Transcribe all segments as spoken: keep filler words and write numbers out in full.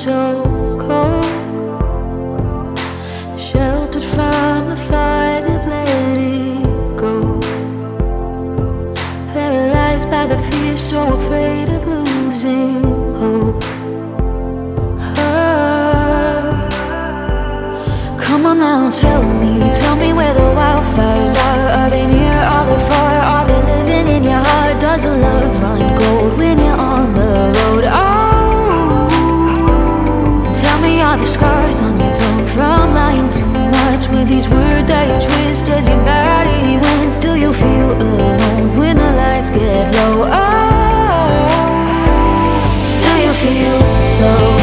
so cold, sheltered from the fight and let it go. Paralyzed by the fear, so afraid of losing hope. Oh, come on now, tell me, tell me where the wildfires are. Are they near, are they far, are they living in your heart? Does the love run cold when you're on the road? Oh, tell me, are the scars on your tongue from lying too much? With each word that you twist as your body wins, do you feel alone when the lights get low? Oh, do you feel low?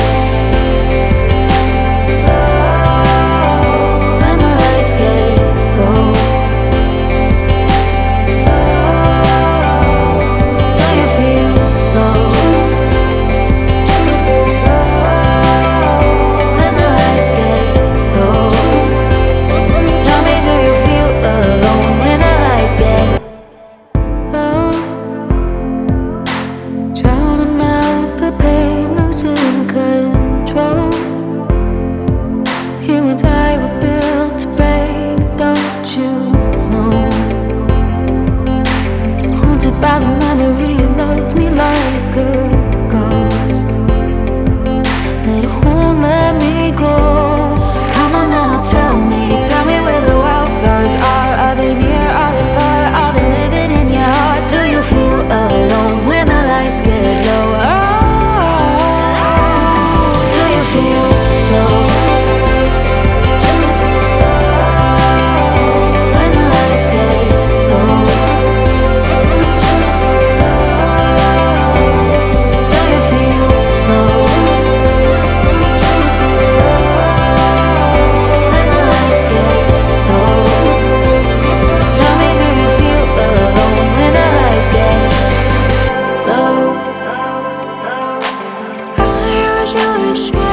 By the memory, you loved me like a ghost, but it won't let me go. Come on now, tell me, tell me where the wildflowers are. Are they near, are they far, are they living in your heart? Do you feel alone when the lights get low? Oh, do you feel low? You're scared.